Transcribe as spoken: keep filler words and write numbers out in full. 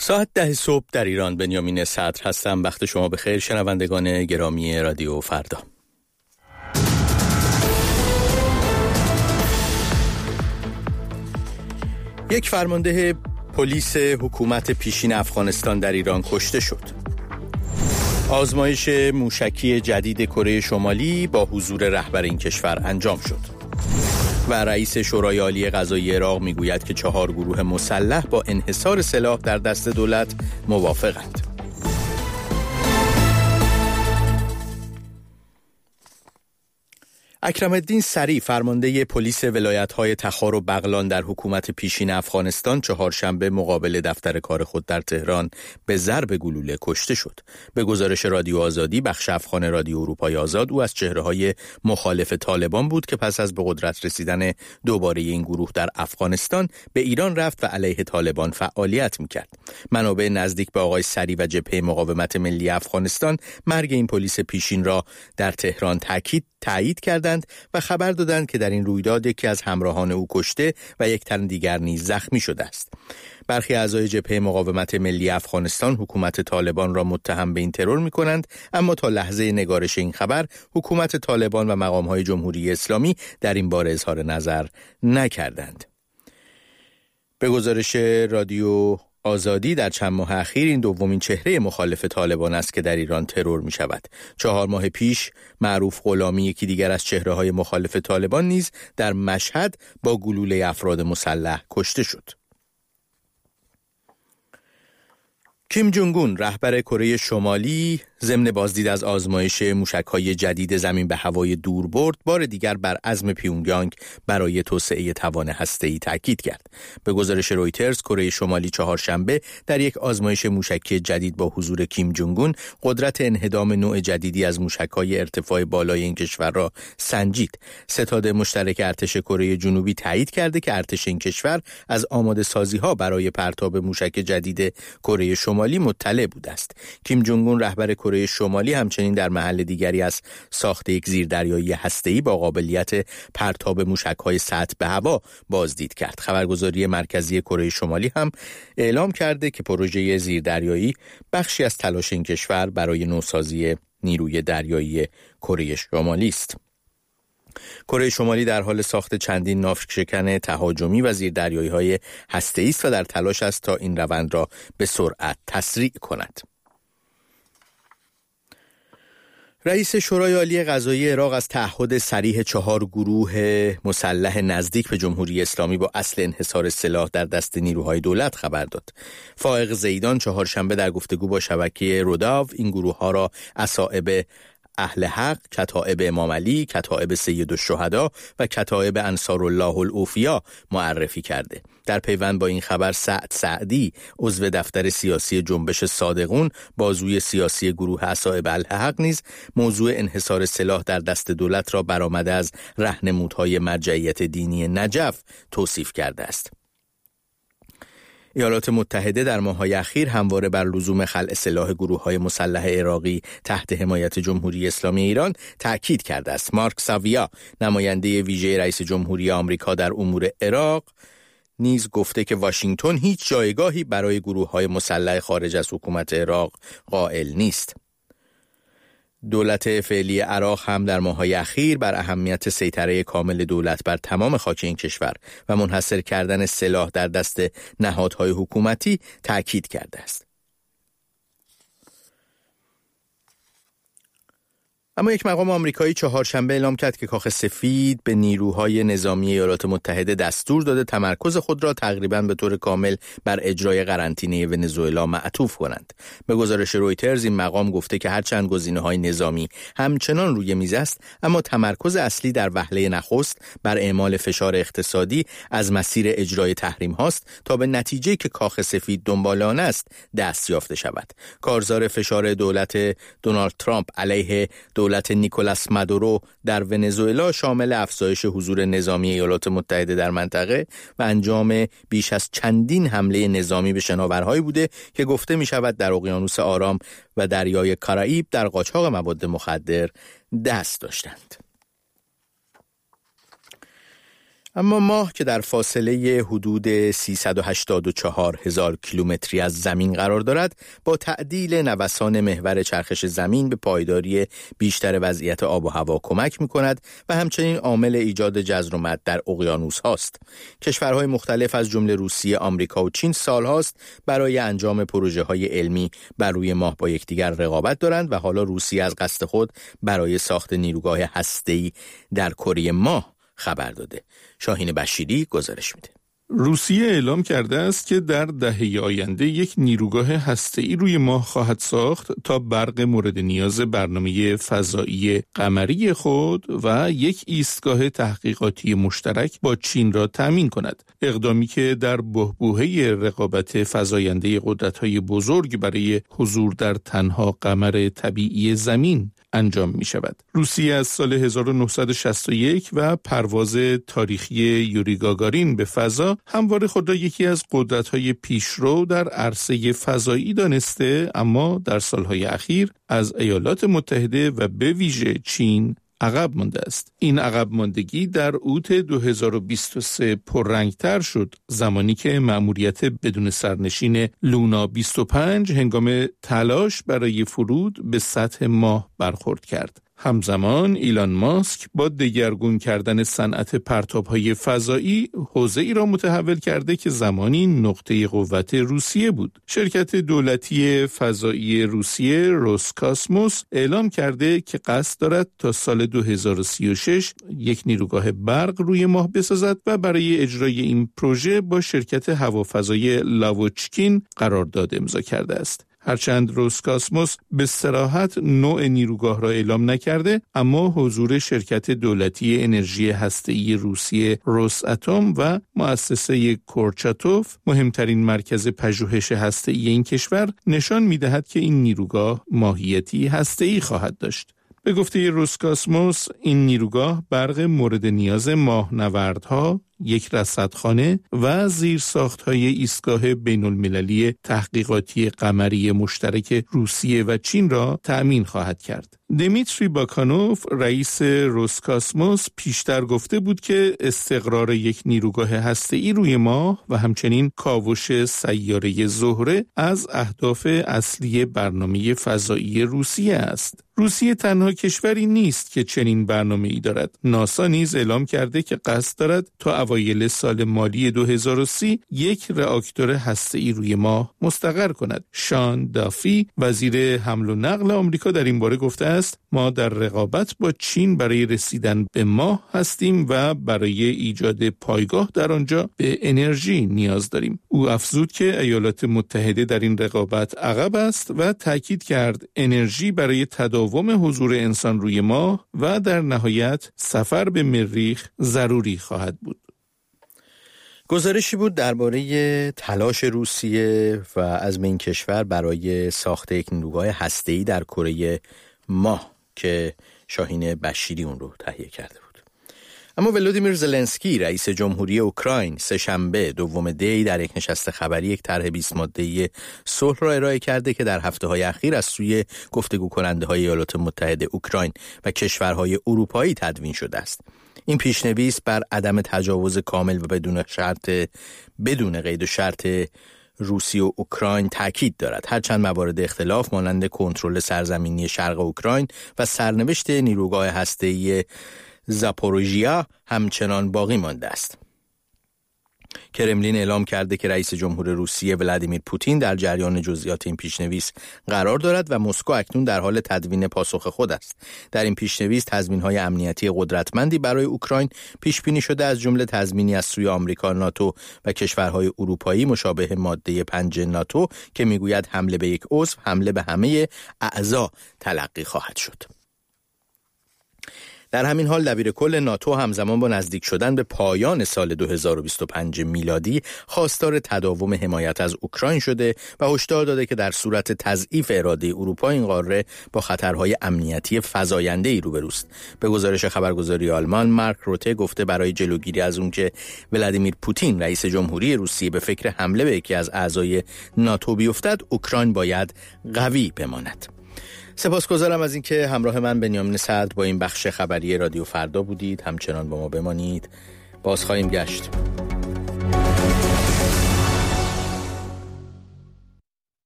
ساعت ده صبح در ایران. بنیامین صدر هستم. وقت شما بخیر شنوندگان گرامی رادیو فردا. یک فرمانده پلیس حکومت پیشین افغانستان در ایران کشته شد. آزمایش موشکی جدید کره شمالی با حضور رهبر این کشور انجام شد. و رئیس شورای عالی قضایی عراق میگوید که چهار گروه مسلح با انحصار سلاح در دست دولت موافقند. اکرم الدین سری فرمانده پلیس ولایت‌های تخار و بغلان در حکومت پیشین افغانستان چهارشنبه مقابل دفتر کار خود در تهران به ضرب گلوله کشته شد. به گزارش رادیو آزادی بخش افغان رادیو اروپای آزاد، او از چهره‌های مخالف طالبان بود که پس از به قدرت رسیدن دوباره این گروه در افغانستان به ایران رفت و علیه طالبان فعالیت می‌کرد. منابع نزدیک به آقای سری و جبهه مقاومت ملی افغانستان مرگ این پلیس پیشین را در تهران تاکید تایید کردند و خبر دادند که در این رویداد یکی از همراهان او کشته و یک تن دیگر نیز زخمی شده است. برخی اعضای جبهه مقاومت ملی افغانستان حکومت طالبان را متهم به این ترور می‌کنند، اما تا لحظه نگارش این خبر حکومت طالبان و مقام‌های جمهوری اسلامی در این باره اظهار نظر نکردند. به گزارش رادیو آزادی در چند ماه اخیر این دومین چهره مخالف طالبان است که در ایران ترور می شود. چهار ماه پیش معروف غلامی، یکی دیگر از چهره‌های مخالف طالبان، نیز در مشهد با گلوله افراد مسلح کشته شد. کیم جونگ اون رهبر کره شمالی ضمن بازدید از آزمایش موشک‌های جدید زمین به هوای دوربرد بار دیگر بر عزم پیونگیانگ برای توسعه توان هسته‌ای تاکید کرد. به گزارش رویترز کره شمالی چهارشنبه در یک آزمایش موشکی جدید با حضور کیم جونگ اون قدرت انهدام نوع جدیدی از موشک‌های ارتفاع بالای این کشور را سنجید. ستاد مشترک ارتش کره جنوبی تایید کرده که ارتش این کشور از آماده سازی‌ها برای پرتاب موشک جدید کره شمالی مطلع بوده است. کیم جونگ اون رهبر کره شمالی همچنین در محل دیگری از ساخت یک زیردریایی هسته‌ای با قابلیت پرتاب موشک‌های سطح به هوا بازدید کرد. خبرگزاری مرکزی کره شمالی هم اعلام کرده که پروژه زیردریایی بخشی از تلاش این کشور برای نوسازی نیروی دریایی کره شمالی است. کره شمالی در حال ساخت چندین ناوشکن تهاجمی و زیردریایی‌های هسته‌ای است و در تلاش است تا این روند را به سرعت تسریع کند. رئیس شورای عالی قضایی عراق از تعهد صریح چهار گروه مسلح نزدیک به جمهوری اسلامی با اصل انحصار سلاح در دست نیروهای دولت خبر داد. فائق زیدان چهارشنبه در گفتگو با شبکه روداو این گروه ها را اصائب اهل حق، کتائب امام علی، کتائب سید الشهدا و کتائب انصار الله الاوفیا معرفی کرده. در پیوند با این خبر سعد سعدی عضو دفتر سیاسی جنبش صادقون بازوی سیاسی گروه اصائب اهل حق نیز موضوع انحصار سلاح در دست دولت را برآمده از راهنمودهای مرجعیت دینی نجف توصیف کرده است. ایالات متحده در ماه‌های اخیر همواره بر لزوم خلع سلاح گروه‌های مسلح عراقی تحت حمایت جمهوری اسلامی ایران تأکید کرده است. مارک ساویا نماینده ویژه رئیس جمهوری آمریکا در امور عراق نیز گفته که واشنگتن هیچ جایگاهی برای گروه‌های مسلح خارج از حکومت عراق قائل نیست. دولت فعلی عراق هم در ماه‌های اخیر بر اهمیت سیطره کامل دولت بر تمام خاک این کشور و منحصر کردن سلاح در دست نهادهای حکومتی تأکید کرده است. اما یک مقام آمریکایی چهارشنبه اعلام کرد که کاخ سفید به نیروهای نظامی ایالات متحده دستور داده تمرکز خود را تقریباً به طور کامل بر اجرای قرنطینه ونزوئلا معطوف کنند. به گزارش رویترز این مقام گفته که هرچند گزینه‌های نظامی همچنان روی میز است، اما تمرکز اصلی در وهله نخست بر اعمال فشار اقتصادی از مسیر اجرای تحریم هاست تا به نتیجه‌ای که کاخ سفید دنبال آن است دست یافته شود. کارزار فشار دولت دونالد ترامپ علیه دولت نیکولاس مادورو در ونزوئلا شامل افزایش حضور نظامی ایالات متحده در منطقه و انجام بیش از چندین حمله نظامی به شناورهایی بوده که گفته می شود در اقیانوس آرام و دریای کارائیب در قاچاق مواد مخدر دست داشتند. اما ماه که در فاصله حدود سیصد و هشتاد و چهار هزار کیلومتری از زمین قرار دارد، با تعدیل نوسان محور چرخش زمین به پایداری بیشتر وضعیت آب و هوا کمک می‌کند و همچنین عامل ایجاد جزر و مد در اقیانوس هاست. کشورهای مختلف از جمله روسیه، آمریکا و چین سالهاست برای انجام پروژه‌های علمی بر روی ماه با یکدیگر رقابت دارند و حالا روسیه از قصد خود برای ساخت نیروگاه هسته‌ای در کره ماه خبر داده. شاهین بشیری گزارش میده. روسیه اعلام کرده است که در دهه آینده یک نیروگاه هسته‌ای روی ماه خواهد ساخت تا برق مورد نیاز برنامه فضایی قمری خود و یک ایستگاه تحقیقاتی مشترک با چین را تامین کند. اقدامی که در بحبوحه رقابت فزاینده قدرت‌های بزرگ برای حضور در تنها قمر طبیعی زمین انجام می شود. روسیه از سال هزار و نهصد و شصت و یک و پرواز تاریخی یوری گاگارین به فضا همواره خود را یکی از قدرت‌های پیشرو در عرصه فضایی دانسته، اما در سالهای اخیر از ایالات متحده و به ویژه چین عقب مانده است. این عقب ماندگی در اوت دو هزار و بیست و سه پررنگتر شد، زمانی که مأموریت بدون سرنشین لونا بیست و پنج هنگام تلاش برای فرود به سطح ماه برخورد کرد. همزمان ایلان ماسک با دگرگون کردن صنعت پرتاب‌های فضایی حوزه‌ای را متحول کرده که زمانی نقطه قوت روسیه بود. شرکت دولتی فضایی روسیه روسکاسموس اعلام کرده که قصد دارد تا سال دو هزار و سی و شش یک نیروگاه برق روی ماه بسازد و برای اجرای این پروژه با شرکت هوافضایی لاوچکین قرارداد امضا کرده است. هرچند روسکاسموس به صراحت نوع نیروگاه را اعلام نکرده، اما حضور شرکت دولتی انرژی هسته‌ای روسیه روساتوم و مؤسسه کورچاتوف، مهمترین مرکز پژوهش هسته‌ای این کشور، نشان می‌دهد که این نیروگاه ماهیتی هسته‌ای خواهد داشت. به گفته روسکاسموس، این نیروگاه برق مورد نیاز ماهنوردها، یک رصدخانه و زیرساخت‌های ایستگاه بین‌المللی تحقیقاتی قمری مشترک روسیه و چین را تأمین خواهد کرد. دمیتری باکانوف، رئیس روسکاسموس، پیشتر گفته بود که استقرار یک نیروگاه هسته‌ای روی ماه و همچنین کاوش سیاره زهره از اهداف اصلی برنامه فضایی روسیه است. روسیه تنها کشوری نیست که چنین برنامه‌ای دارد. ناسا نیز اعلام کرده که قصد دارد تا اوایل سال مالی دو هزار و سی یک راکتور هسته‌ای روی ماه مستقر کند. شان دافی، وزیر حمل و نقل آمریکا، در این باره گفته است: ما در رقابت با چین برای رسیدن به ماه هستیم و برای ایجاد پایگاه در آنجا به انرژی نیاز داریم. او افزود که ایالات متحده در این رقابت عقب است و تاکید کرد انرژی برای تداوم حضور انسان روی ماه و در نهایت سفر به مریخ ضروری خواهد بود. گزارشی بود درباره تلاش روسیه و عزم این کشور برای ساخت یک نیروگاه هسته‌ای در کره ماه که شاهین بشیری اون رو تهیه کرده بود. اما ولودیمیر زلنسکی، رئیس جمهوری اوکراین، سه شنبه دوم دی در یک نشست خبری یک طرح بیست ماده‌ای صلح را ارائه کرده که در هفته‌های اخیر از سوی گفتگو کننده‌های ایالات متحده، اوکراین و کشورهای اروپایی تدوین شده است. این پیشنویس بر عدم تجاوز کامل و بدون شرط بدون قید و شرط روسیه و اوکراین تاکید دارد، هرچند موارد اختلاف مانند کنترل سرزمینی شرق اوکراین و سرنوشت نیروگاه هسته‌ای زاپوروژیا همچنان باقی مانده است. کرملین اعلام کرده که رئیس جمهور روسیه ولادیمیر پوتین در جریان جزئیات این پیشنویس قرار دارد و مسکو اکنون در حال تدوین پاسخ خود است. در این پیشنویس تضمین‌های امنیتی قدرتمندی برای اوکراین پیش بینی شده، از جمله تضمینی از سوی آمریکا، ناتو و کشورهای اروپایی مشابه ماده پنج ناتو که میگوید حمله به یک عضو حمله به همه اعضا تلقی خواهد شد. در همین حال دبیر کل ناتو همزمان با نزدیک شدن به پایان سال دو هزار و بیست و پنج میلادی خواستار تداوم حمایت از اوکراین شده و هشدار داده که در صورت تضعیف اراده اروپا این قاره با خطرهای امنیتی فزاینده‌ای روبروست. به گزارش خبرگزاری آلمان، مارک روته گفته برای جلوگیری از اون که ولادیمیر پوتین رئیس جمهوری روسیه به فکر حمله به یکی از اعضای ناتو بیفتد، اوکراین باید قوی بماند. سپاسگزارم از اینکه همراه من بنیامین صدر با این بخش خبری رادیو فردا بودید. همچنان با ما بمانید. باز خواهیم گشت.